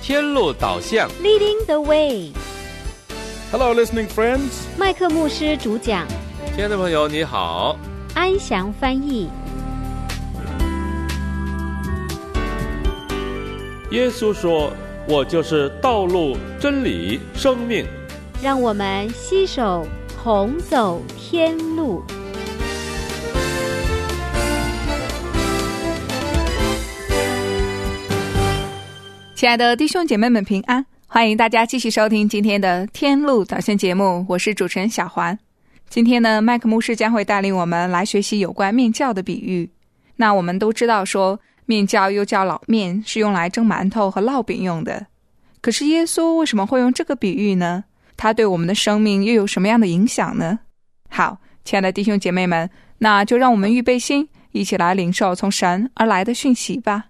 天路导向 Leading the way. Hello, listening friends. 麦克牧师主讲， 亲爱的朋友你好， 安祥翻译。 耶稣说，我就是道路、真理、生命。 让我们携手同走天路。 亲爱的弟兄姐妹们平安，欢迎大家继续收听今天的天路导向节目，我是主持人小环。今天呢，麦克牧师将会带领我们来学习有关面酵的比喻。那我们都知道说，面酵又叫老面，是用来蒸馒头和烙饼用的。可是耶稣为什么会用这个比喻呢？他对我们的生命又有什么样的影响呢？好，亲爱的弟兄姐妹们，那就让我们预备心，一起来领受从神而来的讯息吧。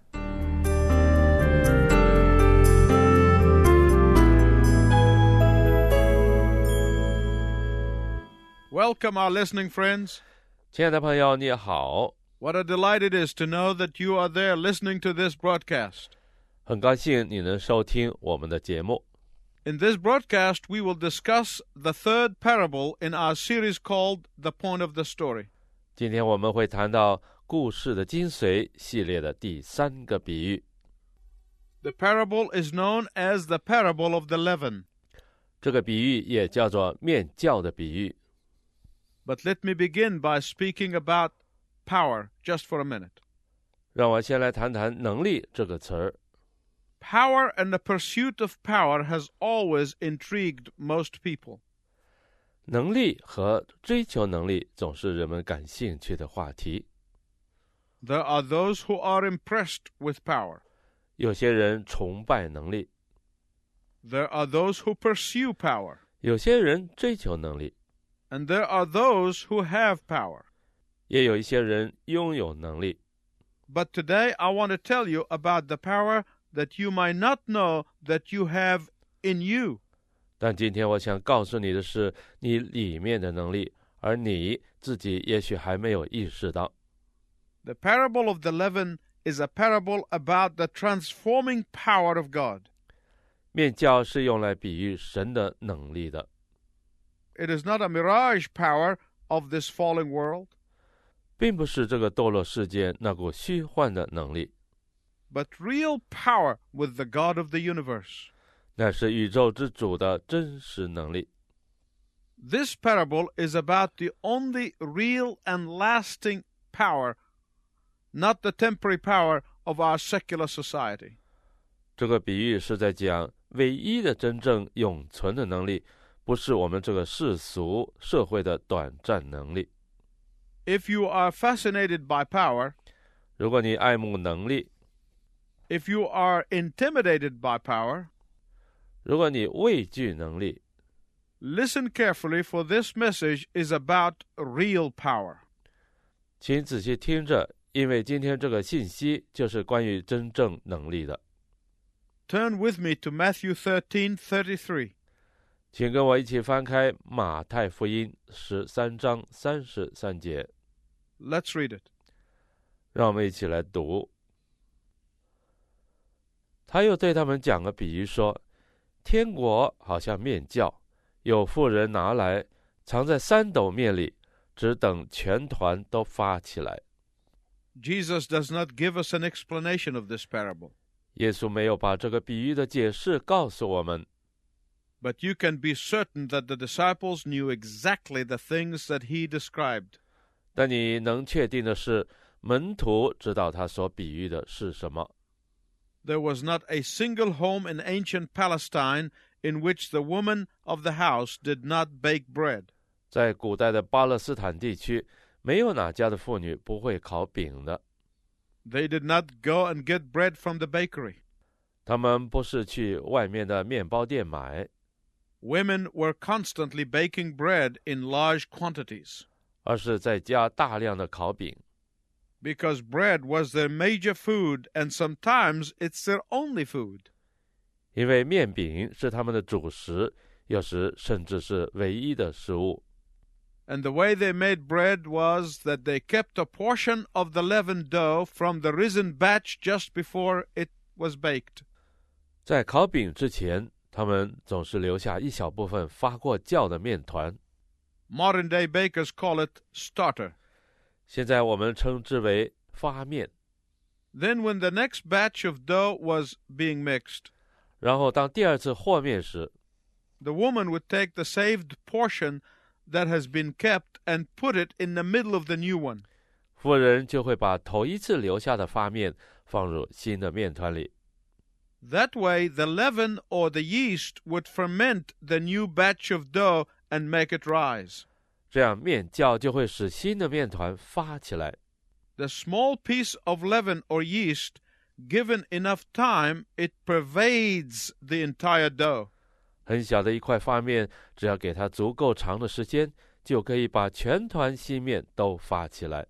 Welcome, our listening friends. 亲爱的朋友你好， What a delight it is to know that you are there listening to this broadcast. 很高兴你能收听我们的节目。 In this broadcast, we will discuss the third parable in our series called The Point of the Story. 今天我们会谈到故事的精髓系列的第三个比喻。 The parable is known as the parable of the leaven. 这个比喻也叫做面酵的比喻。 But let me begin by speaking about power just for a minute. 让我先来谈谈能力这个词儿。 Power and the pursuit of power has always intrigued most people. 能力和追求能力总是人们感兴趣的话题。 There are those who are impressed with power. 有些人崇拜能力， There are those who pursue power. 有些人追求能力， And there are those who have power. 也有一些人拥有能力。 But today I want to tell you about the power that you might not know that you have in you. 但今天我想告诉你的是，你里面的能力，而你自己也许还没有意识到。 The parable of the leaven is a parable about the transforming power of God. 面酵是用来比喻神的能力的， It is not a mirage power of this falling world, 并不是这个堕落世界那股虚幻的能力， but real power with the God of the universe. 那是宇宙之主的真实能力。 This parable is about the only real and lasting power, not the temporary power of our secular society. 这个比喻是在讲唯一的真正永存的能力，不是我们这个世俗社会的短暂能力。 If you are fascinated by power, 如果你爱慕能力， if you are intimidated by power, 如果你畏惧能力， listen carefully, for this message is about real power. 请仔细听着，因为今天这个信息就是关于真正能力的。 Turn with me to Matthew 13:33. 请跟我一起翻开马太福音13章33节。 Let's read it. 让我们一起来读。他又对他们讲个比喻说，天国好像面酵，有妇人拿来藏在3斗面里，只等全团都发起来。 Jesus does not give us an explanation of this parable, 耶稣没有把这个比喻的解释告诉我们， but you can be certain that the disciples knew exactly the things that he described. 但你能确定的是，门徒知道他所比喻的是什么。 There was not a single home in ancient Palestine in which the woman of the house did not bake bread. 在古代的巴勒斯坦地区，没有哪家的妇女不会烤饼的。 They did not go and get bread from the bakery. 他们不是去外面的面包店买， Women were constantly baking bread in large quantities, 而是在家大量的烤饼。 because bread was their major food, and sometimes it's their only food. 因为面饼是他们的主食，有时甚至是唯一的食物。 And the way they made bread was that they kept a portion of the leavened dough from the risen batch just before it was baked. 在烤饼之前，他们总是留下一小部分发过酵的面团。 Modern-day bakers call it starter. 现在我们称之为发面。 Then when the next batch of dough was being mixed, 然后当第二次和面时， the woman would take the saved portion that has been kept and put it in the middle of the new one. 妇人就会把头一次留下的发面放入新的面团里。 That way, the leaven or the yeast would ferment the new batch of dough and make it rise. 这样面酵就会使新的面团发起来。 The small piece of leaven or yeast, given enough time, it pervades the entire dough. 很小的一块发面，只要给它足够长的时间，就可以把全团新面都发起来。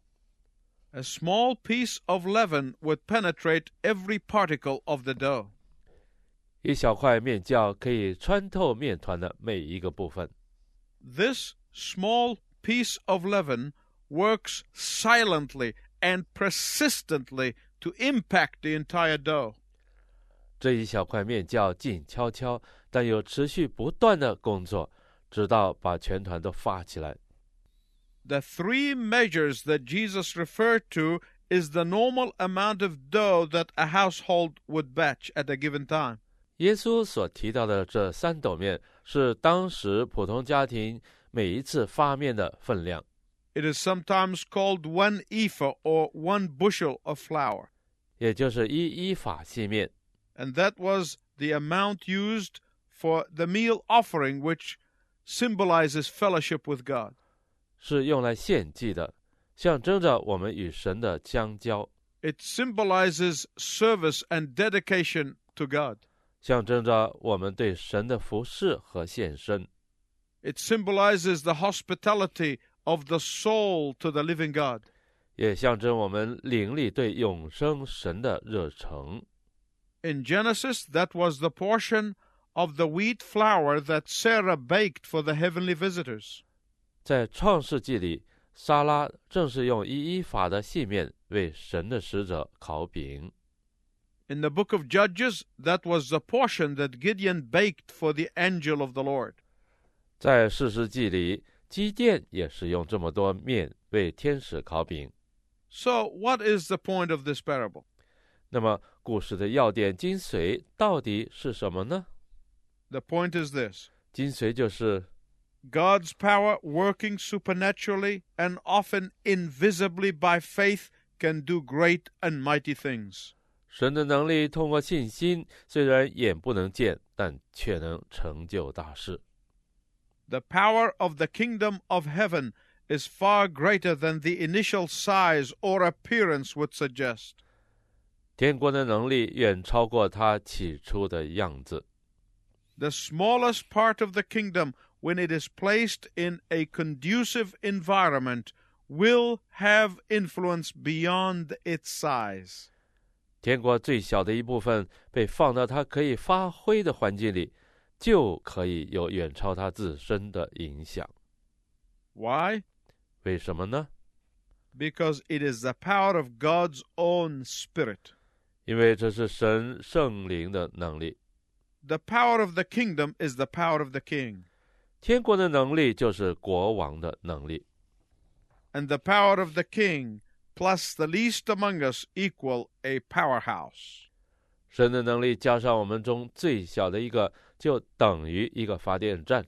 A small piece of leaven would penetrate every particle of the dough. 一小块面酵可以穿透面团的每一个部分。 This small piece of leaven works silently and persistently to impact the entire dough. 这一小块面酵静悄悄，但又持续不断的工作，直到把全团都发起来。 The three measures that Jesus referred to is the normal amount of dough that a household would batch at a given time. 耶稣所提到的这三斗面，是当时普通家庭每一次发面的分量。 It is sometimes called 1 ephah or 1 bushel of flour. 也就是一法细面。 And that was the amount used for the meal offering, which symbolizes fellowship with God. 是用来献祭的，象征着我们与神的相交。 It symbolizes service and dedication to God. 象征着我们对神的服侍和献身。 It symbolizes the hospitality of the soul to the living God. 也象征我们灵里对永生神的热诚。 In Genesis, that was the portion of the wheat flour that Sarah baked for the heavenly visitors. 在创世纪里，撒拉正是用一法的细面为神的使者烤饼。 In the book of Judges, that was the portion that Gideon baked for the angel of the Lord. 在士师记里，基甸也是用这么多面为天使烤饼。 So, what is the point of this parable? 那么，故事的要点精髓到底是什么呢？ The point is this. 精髓就是 God's power working supernaturally and often invisibly by faith can do great and mighty things. 神的能力通过信心，虽然眼不能见，但却能成就大事。 The power of the kingdom of heaven is far greater than the initial size or appearance would suggest. 天国的能力远超过它起初的样子。 The smallest part of the kingdom, when it is placed in a conducive environment, will have influence beyond its size. 天国最小的一部分被放到它可以发挥的环境里，就可以有远超它自身的影响。 Why? 为什么呢？ Because it is the power of God's own Spirit. 因为这是神圣灵的能力。 The power of the kingdom is the power of the king. 天国的能力就是国王的能力。 And the power of the king plus the least among us equal a powerhouse. 神的能力加上我们中最小的一个，就等于一个发电站。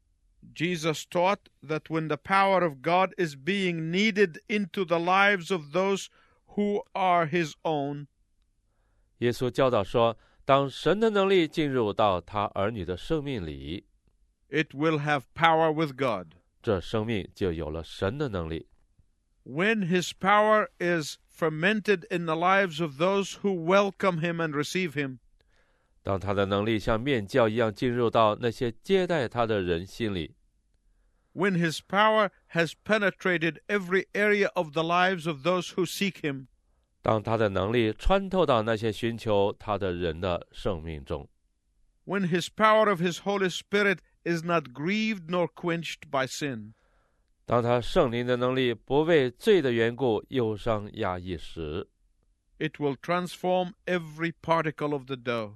Jesus taught that when the power of God is being kneaded into the lives of those who are his own, 耶稣教导说，当神的能力进入到他儿女的生命里， it will have power with God. 这生命就有了神的能力。 When his power is fermented in the lives of those who welcome him and receive him, 当他的能力像面酵一样进入到那些接待他的人心里， when his power has penetrated every area of the lives of those who seek him, 当他的能力穿透到那些寻求他的人的生命中， when his power of his Holy Spirit is not grieved nor quenched by sin, 当他圣灵的能力不为罪的缘故忧伤压抑时， it will transform every particle of the dough.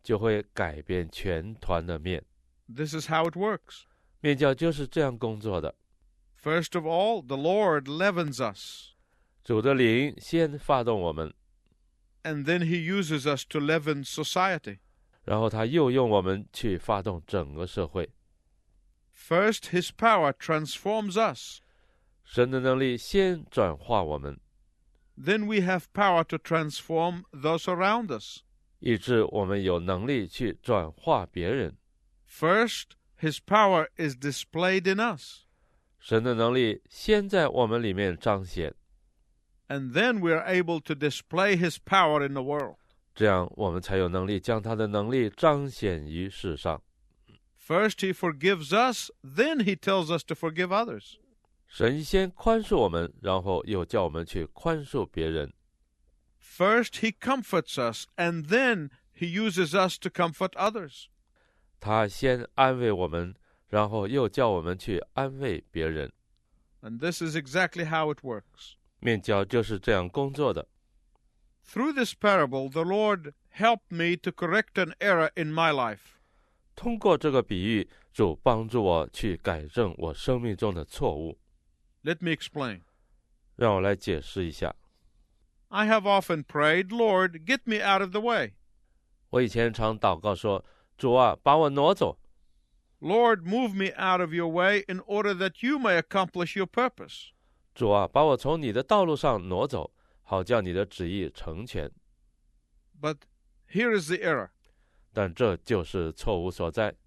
就会改变全团的面。 This is how it works. 面教就是这样工作的。 First of all, the Lord leavens us, 主的灵先发动我们， and then he uses us to leaven society. 然后他又用我们去发动整个社会。 First, his power transforms us. 神的能力先转化我们， Then we have power to transform those around us. 以致我们有能力去转化别人。 First, his power is displayed in us, 神的能力先在我们里面彰显， and then we are able to display his power in the world. 这样我们才有能力将他的能力彰显于世上。 First, he forgives us, then he tells us to forgive others. 神先宽恕我们，然后又叫我们去宽恕别人。 First, he comforts us, and then he uses us to comfort others. 他先安慰我们，然后又叫我们去安慰别人。 And this is exactly how it works. 面教就是这样工作的。 Through this parable, the Lord helped me to correct an error in my life. 通过这个比喻，主帮助我去改正我生命中的错误。 Let me explain. 让我来解释一下。 I have often prayed, Lord, get me out of the way. 我以前常祷告说：“主啊，把我挪走。 Lord, move me out of your way in order that you may accomplish your purpose. 主啊，把我从你的道路上挪走，好叫你的旨意成全。” But here is the error. 但这就是错误所在。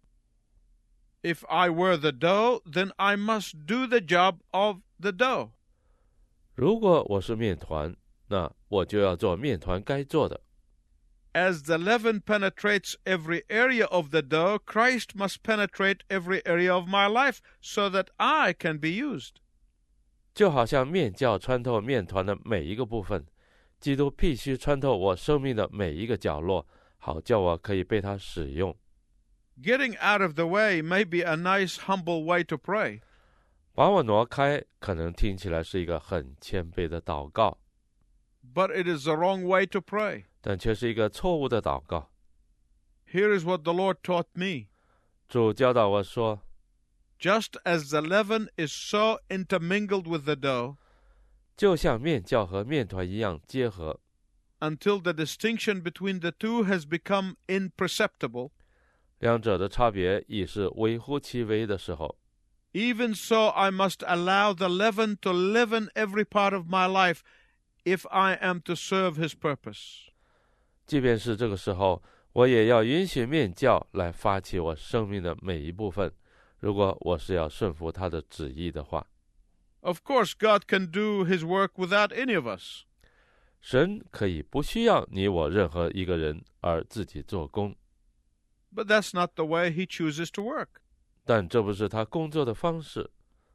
If I were the dough, then I must do the job of the dough. 如果我是面团，那我就要做面团该做的。 As the leaven penetrates every area of the dough, Christ must penetrate every area of my life so that I can be used. 就好像面酵穿透面团的每一个部分，基督必须穿透我生命的每一个角落，好叫我可以被他使用。 Getting out of the way may be a nice, humble way to pray, 把我挪开，可能听起来是一个很谦卑的祷告， but it is the wrong way to pray. 但却是一个错误的祷告。 Here is what the Lord taught me. 主教导我说， Just as the leaven is so intermingled with the dough, 就像面酵和面团一样结合， until the distinction between the two has become imperceptible, 两者的差别已是微乎其微的时候， even so I must allow the leaven to leaven every part of my life if I am to serve his purpose. 即便是这个时候，我也要允许面酵来发起我生命的每一部分，如果我是要顺服他的旨意的话。 Of course, God can do his work without any of us. 神可以不需要你我任何一个人而自己做工， But that's not the way he chooses to work. 但这不是他工作的方式。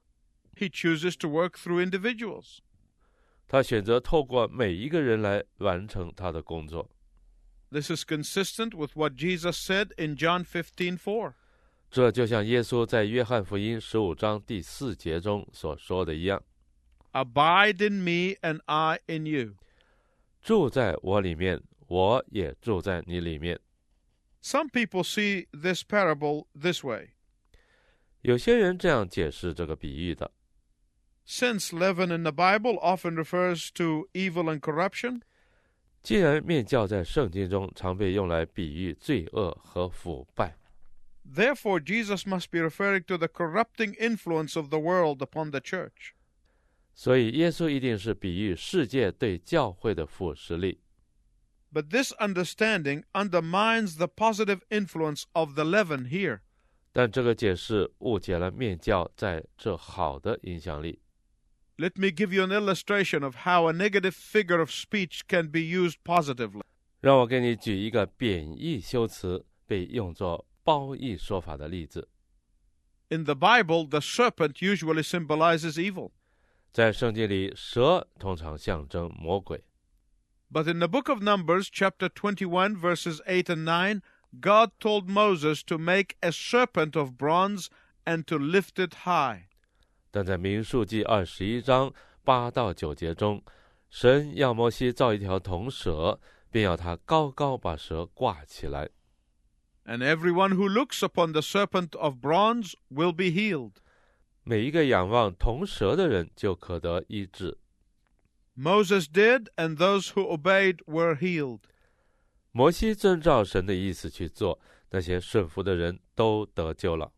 He chooses to work through individuals. 他选择透过每一个人来完成他的工作。 This is consistent with what Jesus said in John 15:4. 这就像耶稣在约翰福音15章第4节中所说的一样， Abide in me and I in you. 住在我里面，我也住在你里面。 Some people see this parable this way. 有些人这样解释这个比喻的。 Since leaven in the Bible often refers to evil and corruption, 既然面酵在圣经中常被用来比喻罪恶和腐败， therefore Jesus must be referring to the corrupting influence of the world upon the church. 所以耶稣一定是比喻世界对教会的腐蚀力。 But this understanding undermines the positive influence of the leaven here. 但这个解释误解了面酵在这好的影响力。 Let me give you an illustration of how a negative figure of speech can be used positively. 让我给你举一个贬义修辞被用作褒义说法的例子。 In the Bible, the serpent usually symbolizes evil. 在圣经里，蛇通常象征魔鬼。 But in the book of Numbers, chapter 21, verses 8 and 9, God told Moses to make a serpent of bronze and to lift it high. 但在民数记21章8到9节中，神要摩西造一条铜蛇， 便要他高高把蛇挂起来。 And everyone who looks upon the serpent of bronze will be healed. 每一个仰望铜蛇的人就可得医治。 Moses did, and those who obeyed were healed. 摩西遵照神的意思去做，那些顺服的人都得救了。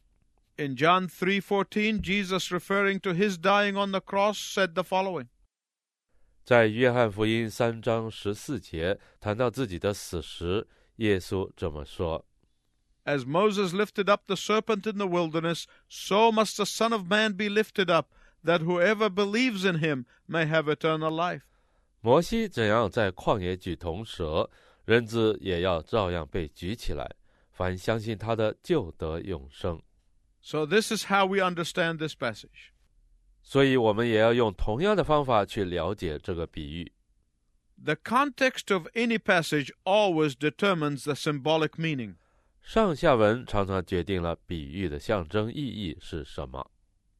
In John 3:14, Jesus, referring to his dying on the cross, said the following. 在约翰福音3章14节谈到自己的死时，耶稣这么说： As Moses lifted up the serpent in the wilderness, so must the Son of Man be lifted up, that whoever believes in him may have eternal life. 摩西怎样在旷野举铜蛇，人子也要照样被举起来，凡相信他的就得永生。 So this is how we understand this passage. 所以我们也要用同样的方法去了解这个比喻。 The context of any passage always determines the symbolic meaning. 上下文常常决定了比喻的象征意义是什么。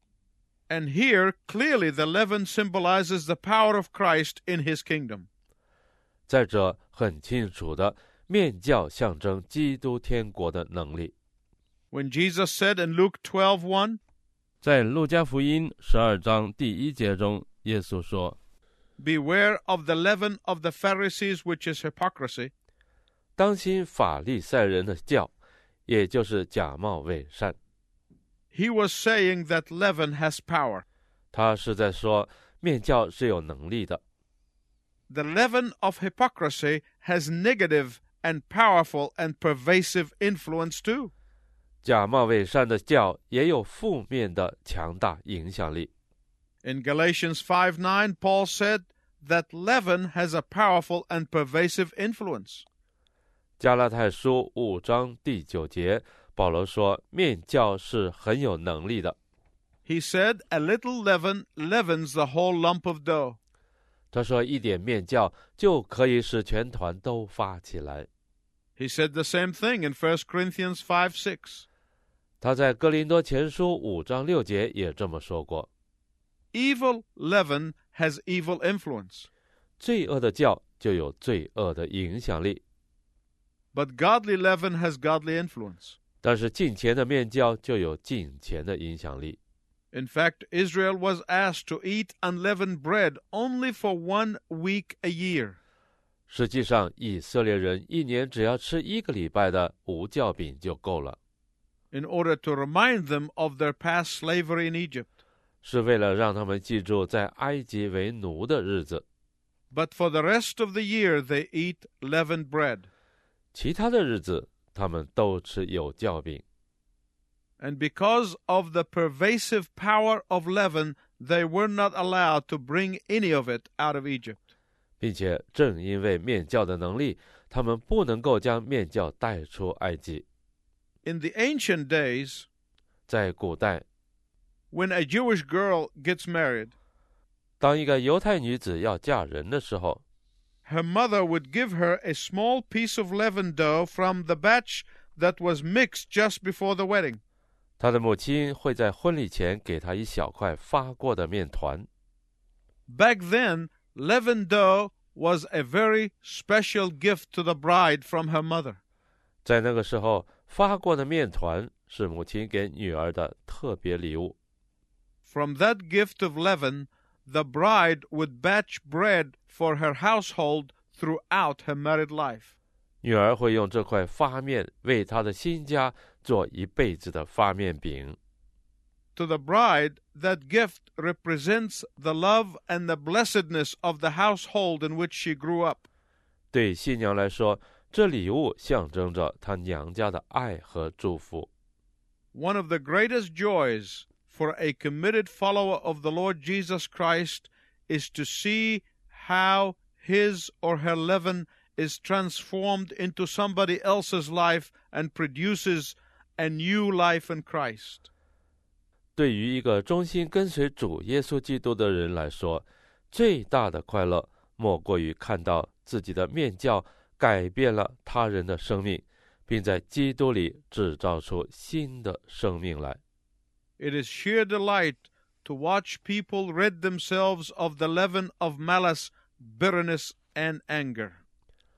And here, clearly, the leaven symbolizes the power of Christ in his kingdom. 在这很清楚的，面教象征基督天国的能力。 When Jesus said in Luke 12:1, 在路加福音12章第1节中，耶稣说： Beware of the leaven of the Pharisees, which is hypocrisy. 当心法利赛人的教，也就是假冒伪善。 He was saying that leaven has power. 他是在说面教是有能力的。 The leaven of hypocrisy has negative and powerful and pervasive influence too. 假冒伪善的教也有负面的强大影响力。 In Galatians 5:9, Paul said that leaven has a powerful and pervasive influence. 加拉太书5章第9节，保罗说面教是很有能力的。 He said, a little leaven leavens the whole lump of dough. 他说一点面教就可以使全团都发起来。 He said the same thing in 1 Corinthians 5:6. 他在哥林多前书5章6节也这么说过。 Evil leaven has evil influence. 罪恶的教就有罪恶的影响力， But godly leaven has godly influence. 但是敬虔的面教就有敬虔的影响力。 In fact, Israel was asked to eat unleavened bread only for 1 week a year. 实际上，以色列人一年只要吃1个礼拜的无酵饼就够了， in order to remind them of their past slavery in Egypt. 是为了让他们记住在埃及为奴的日子。 But for the rest of the year, they eat leavened bread. 其他的日子，他们都吃有酵饼。 And because of the pervasive power of leaven, they were not allowed to bring any of it out of Egypt. 并且正因为面教的能力，他们不能够将面教带出埃及。 In the ancient days, 在古代， when a Jewish girl gets married, 当一个犹太女子要嫁人的时候， her mother would give her a small piece of leavened dough from the batch that was mixed just before the wedding. 她的母亲会在婚礼前给她一小块发过的面团。 Back then, leavened dough was a very special gift to the bride from her mother. 在那个时候，发过的面团是母亲给女儿的特别礼物。 From that gift of leaven, the bride would batch bread for her household throughout her married life. 女儿会用这块发面为她的新家做一辈子的发面饼。 To the bride, that gift represents the love and the blessedness of the household in which she grew up. 对新娘来说，这礼物象征着她娘家的爱和祝福。 One of the greatest joys for a committed follower of the Lord Jesus Christ is to see how his or her leaven is transformed into somebody else's life and produces a new life in Christ. 对于一个忠心跟随主耶稣基督的人来说，最大的快乐莫过于看到自己的面教改变了他人的生命，并在基督里制造出新的生命来。 It is sheer delight to watch people rid themselves of the leaven of malice, bitterness, and anger.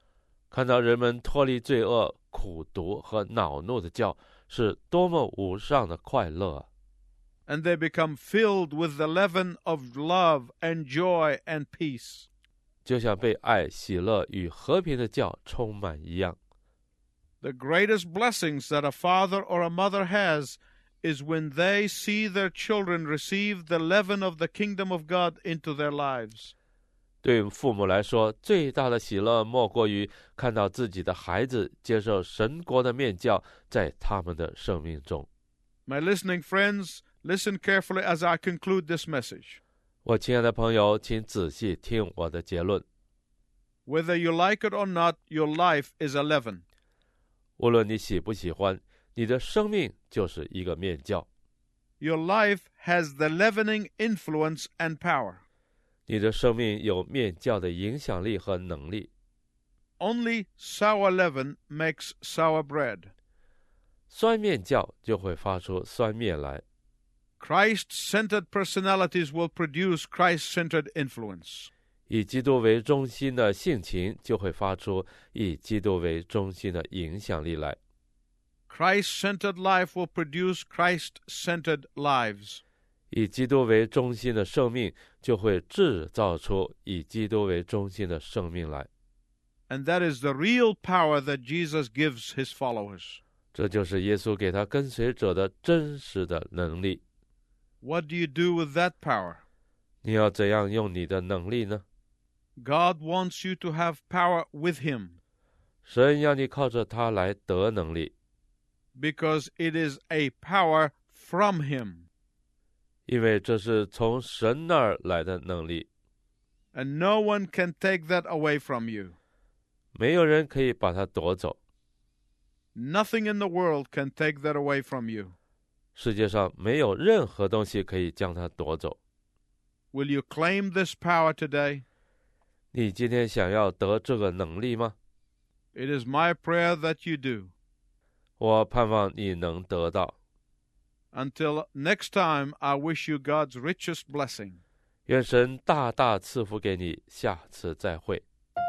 看到人们脱离罪恶、苦毒和恼怒的叫，是多么无上的快乐啊！ And they become filled with the leaven of love and joy and peace. 就像被爱、喜乐与和平的叫充满一样。 The greatest blessings that a father or a mother has is when they see their children receive the leaven of the kingdom of God into their lives. 对父母来说，最大的喜乐莫过于看到自己的孩子接受神国的面教在他们的生命中。 My listening friends, listen carefully as I conclude this message. 我亲爱的朋友，请仔细听我的结论。 Whether you like it or not, your life is a leaven. 无论你喜不喜欢，你的生命就是一个面教。 Your life has the leavening influence and power. 你的生命有面教的影响力和能力。 Only sour leaven makes sour bread. 酸面教就会发出酸面来。 Christ-centered personalities will produce Christ-centered influence. 以基督为中心的性情就会发出以基督为中心的影响力来。 Christ-centered life will produce Christ-centered lives. 以基督为中心的生命就会制造出以基督为中心的生命来。 And that is the real power that Jesus gives his followers. 这就是耶稣给他跟随者的真实的能力。 What do you do with that power? 你要怎样用你的能力呢？ God wants you to have power with him. 神要你靠着他来得能力， Because it is a power from him. 因为这是从神那儿来的能力， And no one can take that away from you. 没有人可以把它夺走。 Nothing in the world can take that away from you. 世界上没有任何东西可以将它夺走。 Will you claim this power today? 你今天想要得这个能力吗？ It is my prayer that you do. 我盼望你能得到。 Until next time, I wish you God's richest blessing. 愿神大大赐福给你，下次再会。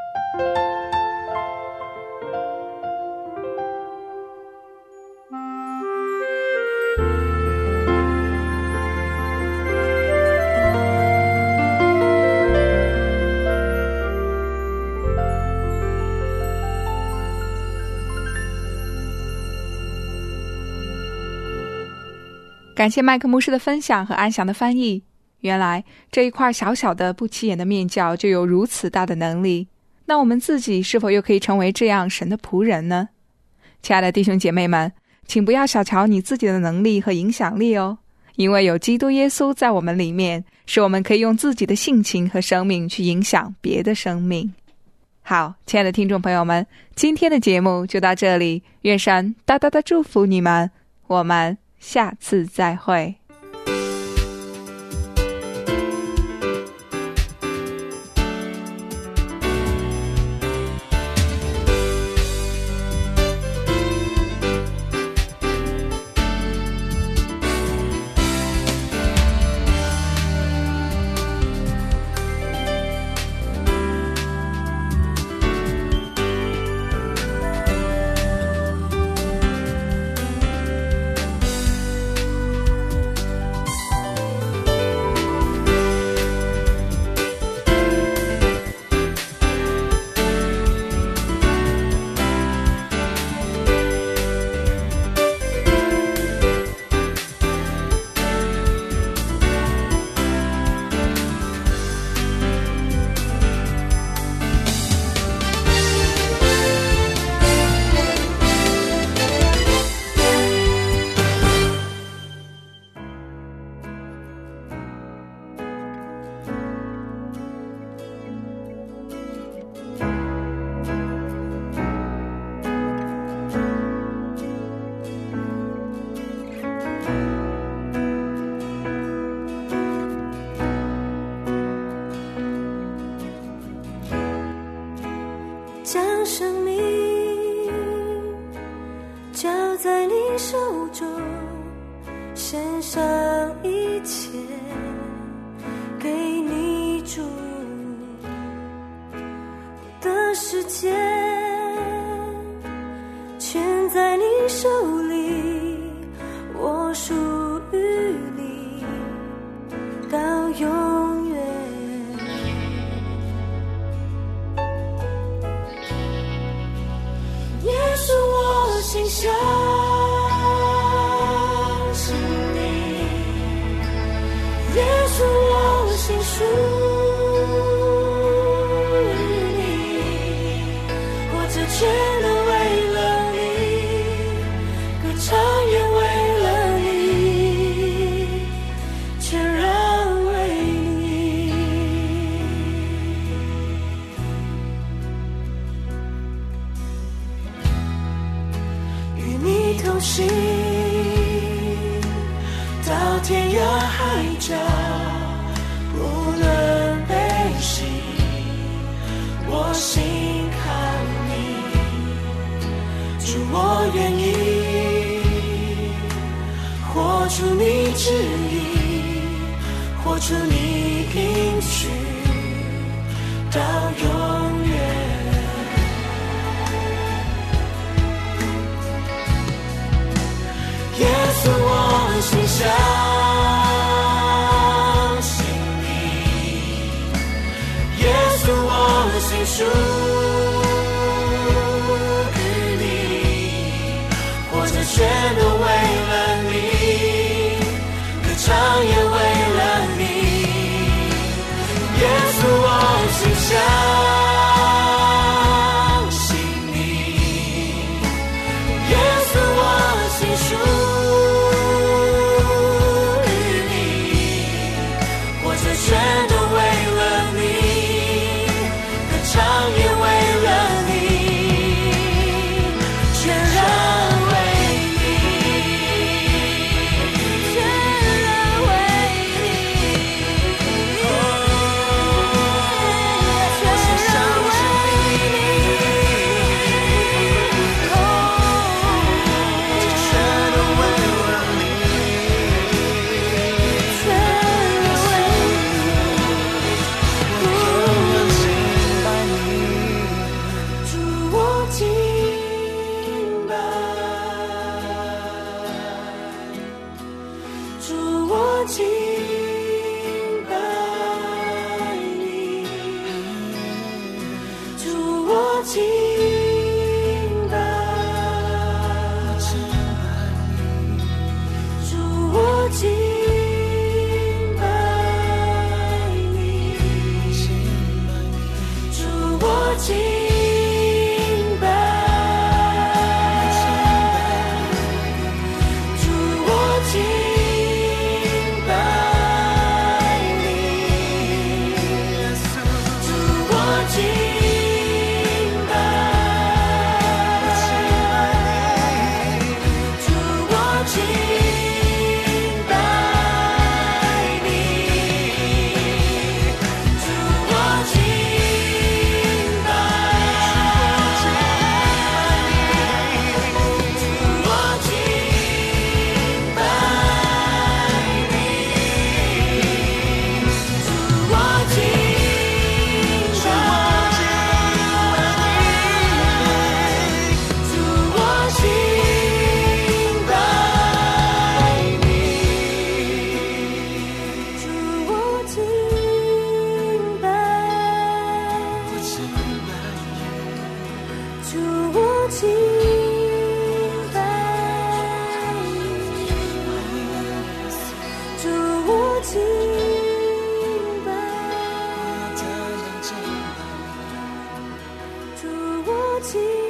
感谢麦克牧师的分享和安详的翻译。原来这一块小小的不起眼的面教就有如此大的能力，那我们自己是否又可以成为这样神的仆人呢？亲爱的弟兄姐妹们，请不要小瞧你自己的能力和影响力哦，因为有基督耶稣在我们里面，使我们可以用自己的性情和生命去影响别的生命。好，亲爱的听众朋友们，今天的节目就到这里，愿神大大的祝福你们，我们下次再会。 将生命交在你手中，献上一切给你主，我的世界在你手里，我属于你到永远。耶稣，我心相信你，耶稣，我心属于你，活着全都为了你，歌唱也为了你，全然为你。与你同行到天涯海角，无论悲喜，我心靠你。主，我愿意活出你旨意，活出你应许到永远。耶稣，我心相信你，耶稣，我心属于你，活着全都为了你，歌唱也为了你。耶稣，我心相信你，耶稣，我心属全都为了你，歌唱也为了你，全然为你，全然为你，全然为你，全都为了你，敬拜你，主，我敬拜，主，我敬拜你，主，我敬拜，主，我敬。主，我敬